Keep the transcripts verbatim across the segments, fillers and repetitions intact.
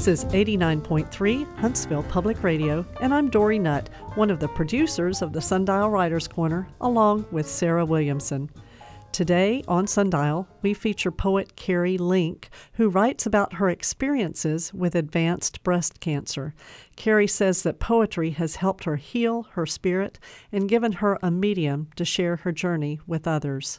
This is eighty-nine point three Huntsville Public Radio, and I'm Dory Nutt, one of the producers of the Sundial Writers Corner, along with Sarah Williamson. Today on Sundial, we feature poet Carrie Link, who writes about her experiences with advanced breast cancer. Carrie says that poetry has helped her heal her spirit and given her a medium to share her journey with others.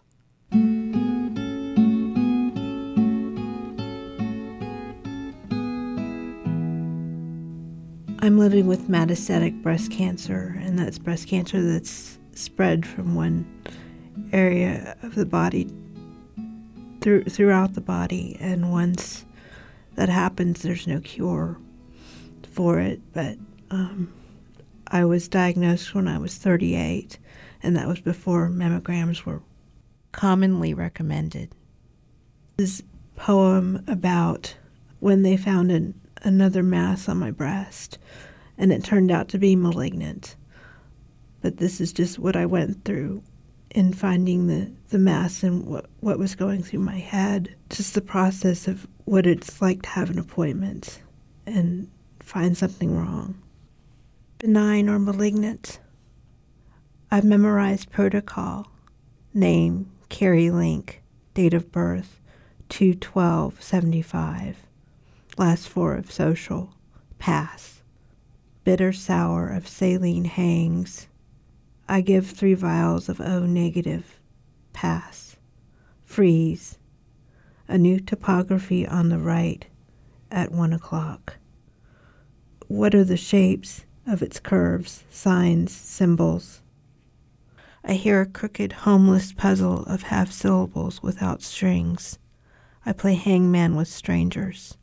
I'm living with metastatic breast cancer, and that's breast cancer that's spread from one area of the body through, throughout the body, and once that happens, there's no cure for it. But um, I was diagnosed when I was thirty-eight, and that was before mammograms were commonly recommended. This poem about when they found an, another mass on my breast, and it turned out to be malignant. But this is just what I went through in finding the, the mass and what, what was going through my head. Just the process of what it's like to have an appointment and find something wrong. Benign or malignant. I've memorized protocol. Name, Carrie Link. Date of birth, two twelve seventy-five. Last four of social. Pass. Bitter sour of saline hangs. I give three vials of O negative. Pass. Freeze. A new topography on the right at one o'clock. What are the shapes of its curves, signs, symbols? I hear a crooked, homeless puzzle of half syllables without strings. I play hangman with strangers.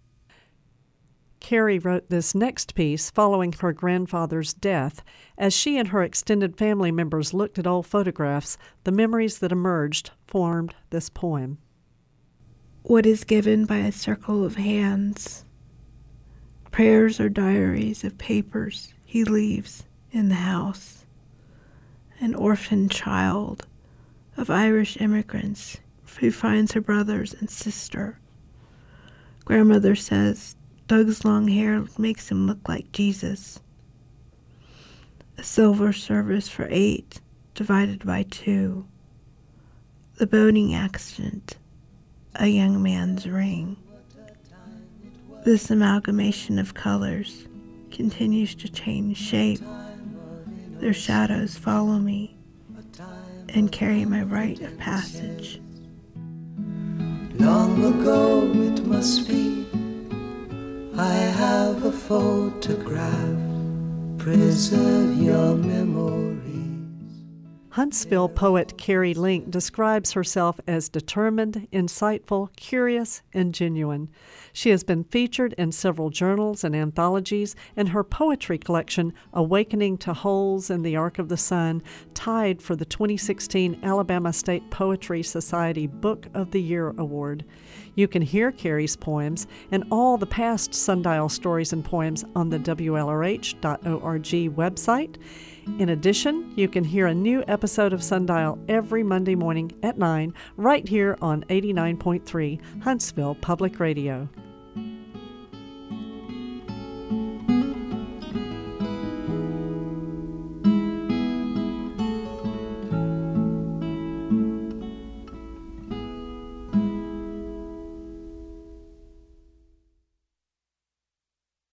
Carrie wrote this next piece following her grandfather's death. As she and her extended family members looked at old photographs, the memories that emerged formed this poem. What is given by a circle of hands? Prayers or diaries of papers he leaves in the house. An orphan child of Irish immigrants who finds her brothers and sister. Grandmother says Doug's long hair makes him look like Jesus. A silver service for eight divided by two. The boating accident, a young man's ring. This amalgamation of colors continues to change shape. Their shadows follow me and carry my rite of passage. Long ago it must be, I have a photograph, preserve your memories. Huntsville poet Carrie Link describes herself as determined, insightful, curious, and genuine. She has been featured in several journals and anthologies, and her poetry collection, Awakening to Holes in the Arc of the Sun, tied for the twenty sixteen Alabama State Poetry Society Book of the Year Award. You can hear Carrie's poems and all the past Sundial stories and poems on the W L R H dot org website. In addition, you can hear a new episode of Sundial every Monday morning at nine right here on eighty-nine point three Huntsville Public Radio.